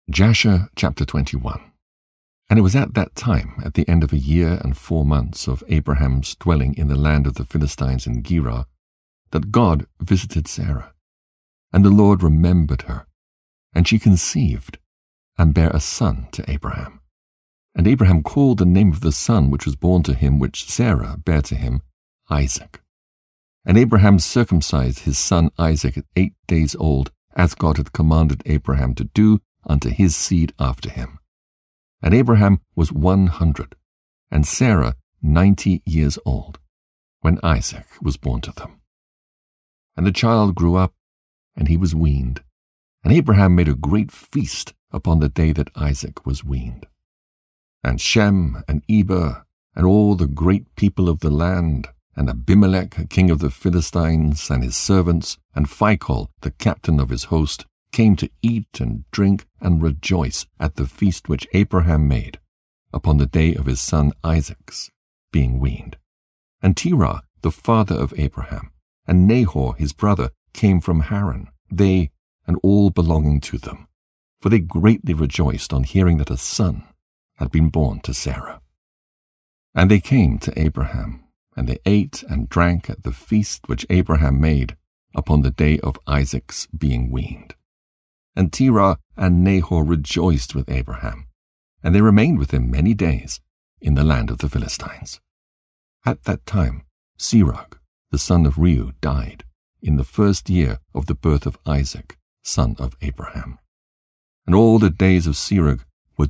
Jasher chapter 21. And it was at that time, at the end of 1 year and 4 months of Abraham's dwelling in the land of the Philistines in Gerar, that God visited Sarah. And the Lord remembered her, and she conceived, and bare a son to Abraham. And Abraham called the name of the son which was born to him, which Sarah bare to him, Isaac. And Abraham circumcised his son Isaac at 8 days old, as God had commanded Abraham to do unto his seed after him. And Abraham was 100, and Sarah 90 years old, when Isaac was born to them. And the child grew up, and he was weaned. And Abraham made a great feast upon the day that Isaac was weaned. And Shem and Eber, and all the great people of the land, and Abimelech, king of the Philistines, and his servants, and Phicol, the captain of his host, came to eat and drink and rejoice at the feast which Abraham made upon the day of his son Isaac's being weaned. And Terah, the father of Abraham, and Nahor his brother, came from Haran, they and all belonging to them, for they greatly rejoiced on hearing that a son had been born to Sarah. And they came to Abraham, and they ate and drank at the feast which Abraham made upon the day of Isaac's being weaned. And Terah and Nahor rejoiced with Abraham, and they remained with him many days in the land of the Philistines. At that time Serug, the son of Reu, died in the 1st year of the birth of Isaac, son of Abraham. And all the days of Serug were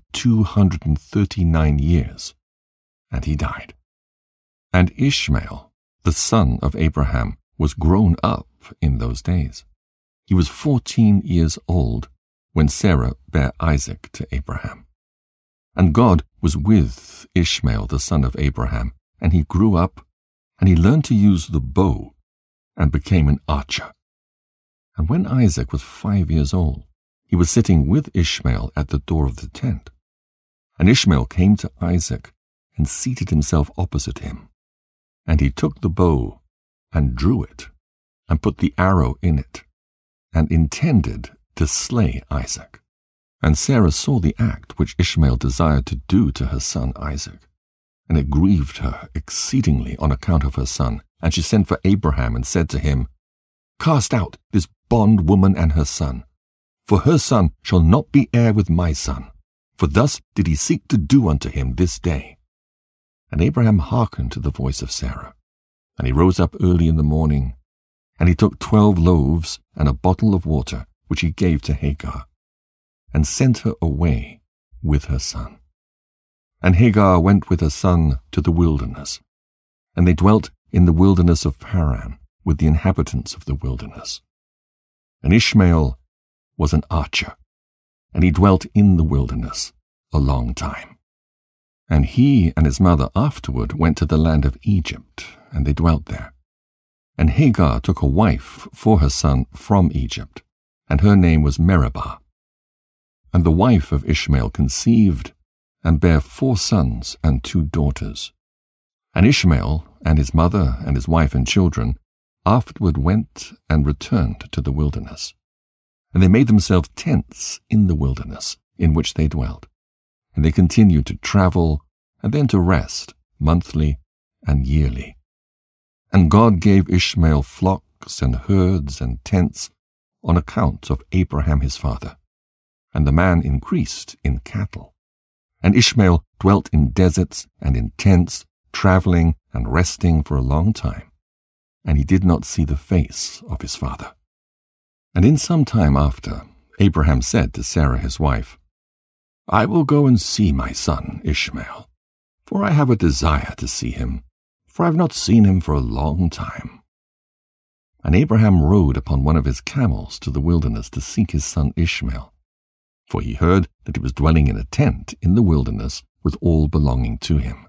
239 years, and he died. And Ishmael, the son of Abraham, was grown up in those days. He was 14 years old when Sarah bare Isaac to Abraham. And God was with Ishmael the son of Abraham, and he grew up, and he learned to use the bow, and became an archer. And when Isaac was 5 years old, he was sitting with Ishmael at the door of the tent. And Ishmael came to Isaac, and seated himself opposite him. And he took the bow, and drew it, and put the arrow in it, and intended to slay Isaac. And Sarah saw the act which Ishmael desired to do to her son Isaac, and it grieved her exceedingly on account of her son. And she sent for Abraham and said to him, Cast out this bondwoman and her son, for her son shall not be heir with my son, for thus did he seek to do unto him this day. And Abraham hearkened to the voice of Sarah. And he rose up early in the morning, and he took 12 loaves and a bottle of water, which he gave to Hagar, and sent her away with her son. And Hagar went with her son to the wilderness, and they dwelt in the wilderness of Paran with the inhabitants of the wilderness. And Ishmael was an archer, and he dwelt in the wilderness a long time. And he and his mother afterward went to the land of Egypt, and they dwelt there. And Hagar took a wife for her son from Egypt, and her name was Meribah. And the wife of Ishmael conceived, and bare 4 sons and 2 daughters. And Ishmael and his mother and his wife and children afterward went and returned to the wilderness. And they made themselves tents in the wilderness in which they dwelt. And they continued to travel, and then to rest, monthly and yearly. And God gave Ishmael flocks and herds and tents on account of Abraham his father. And the man increased in cattle. And Ishmael dwelt in deserts and in tents, traveling and resting for a long time. And he did not see the face of his father. And in some time after, Abraham said to Sarah his wife, I will go and see my son Ishmael, for I have a desire to see him, for I have not seen him for a long time. And Abraham rode upon one of his camels to the wilderness to seek his son Ishmael, for he heard that he was dwelling in a tent in the wilderness with all belonging to him.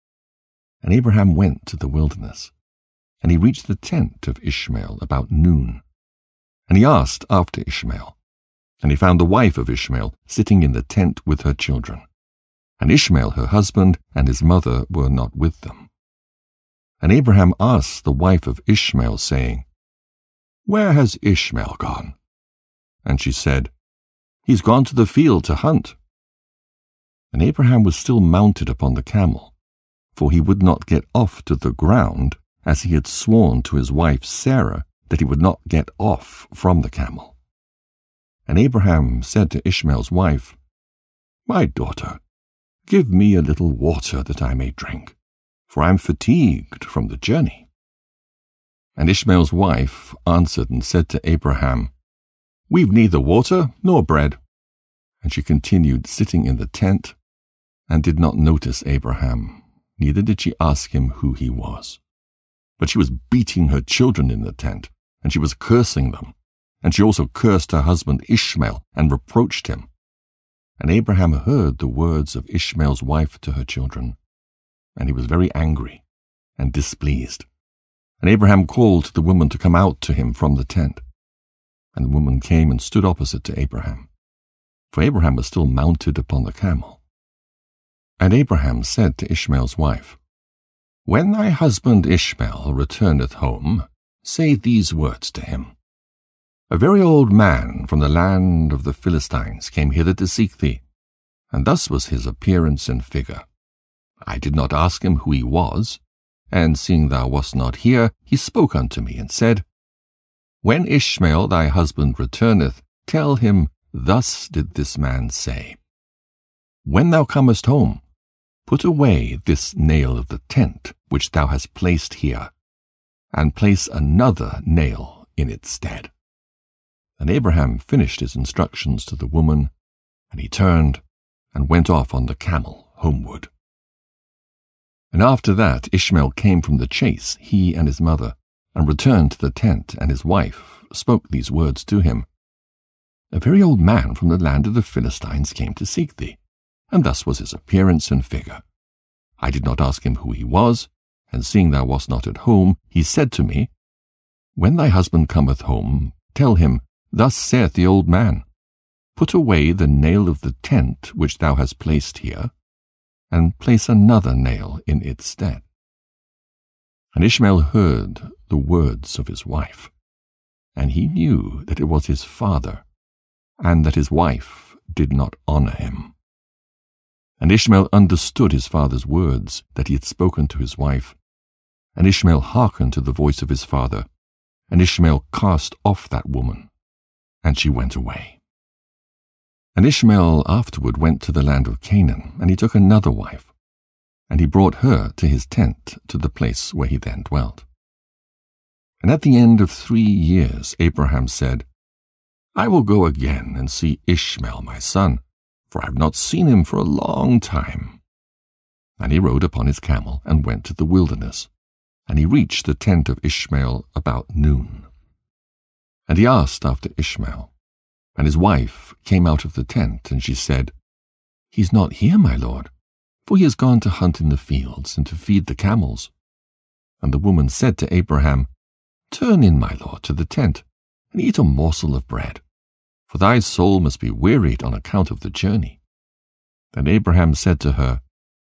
And Abraham went to the wilderness, and he reached the tent of Ishmael about noon. And he asked after Ishmael, and he found the wife of Ishmael sitting in the tent with her children. And Ishmael her husband and his mother were not with them. And Abraham asked the wife of Ishmael, saying, Where has Ishmael gone? And she said, He's gone to the field to hunt." And Abraham was still mounted upon the camel, for he would not get off to the ground, as he had sworn to his wife Sarah that he would not get off from the camel. And Abraham said to Ishmael's wife, "My daughter, give me a little water that I may drink, for I am fatigued from the journey." And Ishmael's wife answered and said to Abraham, "We've neither water nor bread." And she continued sitting in the tent, and did not notice Abraham, neither did she ask him who he was. But she was beating her children in the tent, and she was cursing them, and she also cursed her husband Ishmael, and reproached him. And Abraham heard the words of Ishmael's wife to her children, and he was very angry and displeased. And Abraham called the woman to come out to him from the tent. And the woman came and stood opposite to Abraham, for Abraham was still mounted upon the camel. And Abraham said to Ishmael's wife, "When thy husband Ishmael returneth home, say these words to him. A very old man from the land of the Philistines came hither to seek thee, and thus was his appearance and figure. I did not ask him who he was, and seeing thou wast not here, he spoke unto me, and said, When Ishmael thy husband returneth, tell him, Thus did this man say, When thou comest home, put away this nail of the tent which thou hast placed here, and place another nail in its stead." And Abraham finished his instructions to the woman, and he turned and went off on the camel homeward. And after that Ishmael came from the chase, he and his mother, and returned to the tent, and his wife spoke these words to him. "A very old man from the land of the Philistines came to seek thee, and thus was his appearance and figure. I did not ask him who he was, and seeing thou wast not at home, he said to me, When thy husband cometh home, tell him, Thus saith the old man, Put away the nail of the tent which thou hast placed here, and place another nail in its stead." And Ishmael heard the words of his wife, and he knew that it was his father, and that his wife did not honor him. And Ishmael understood his father's words that he had spoken to his wife, and Ishmael hearkened to the voice of his father, and Ishmael cast off that woman, and she went away. And Ishmael afterward went to the land of Canaan, and he took another wife, and he brought her to his tent to the place where he then dwelt. And at the end of 3 years Abraham said, I will go again and see Ishmael my son, for I have not seen him for a long time. And he rode upon his camel and went to the wilderness, and he reached the tent of Ishmael about noon. And he asked after Ishmael, and his wife came out of the tent, and she said, He is not here, my lord, for he has gone to hunt in the fields and to feed the camels. And the woman said to Abraham, Turn in, my lord, to the tent, and eat a morsel of bread, for thy soul must be wearied on account of the journey. And Abraham said to her,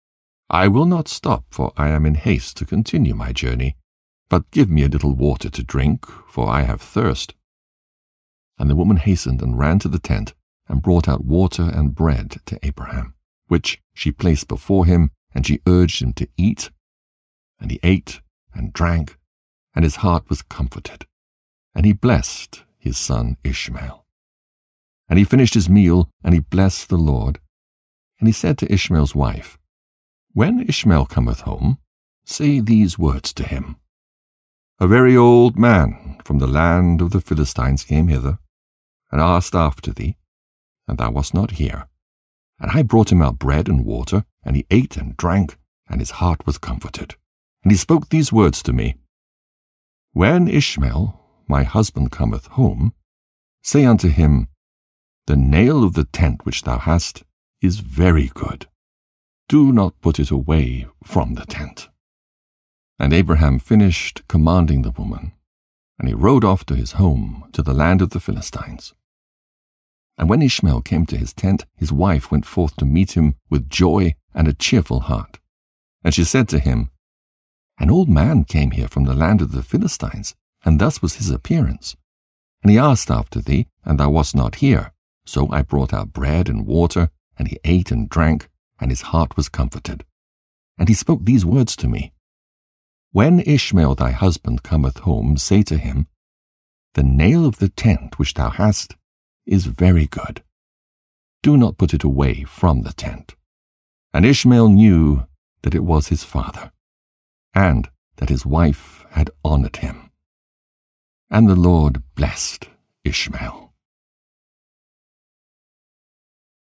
I will not stop, for I am in haste to continue my journey, but give me a little water to drink, for I have thirst. And the woman hastened and ran to the tent, and brought out water and bread to Abraham, which she placed before him, and she urged him to eat. And he ate and drank, and his heart was comforted, and he blessed his son Ishmael. And he finished his meal, and he blessed the Lord. And he said to Ishmael's wife, When Ishmael cometh home, say these words to him. A very old man from the land of the Philistines came hither, and asked after thee, and thou wast not here. And I brought him out bread and water, and he ate and drank, and his heart was comforted. And he spoke these words to me, When Ishmael, my husband, cometh home, say unto him, The nail of the tent which thou hast is very good. Do not put it away from the tent. And Abraham finished commanding the woman, and he rode off to his home, to the land of the Philistines. And when Ishmael came to his tent, his wife went forth to meet him with joy and a cheerful heart. And she said to him, An old man came here from the land of the Philistines, and thus was his appearance. And he asked after thee, and thou wast not here, So I brought out bread and water, and he ate and drank, and his heart was comforted. And he spoke these words to me: When Ishmael thy husband cometh home, say to him, The nail of the tent which thou hast is very good. Do not put it away from the tent. And Ishmael knew that it was his father, and that his wife had honored him. And the Lord blessed Ishmael.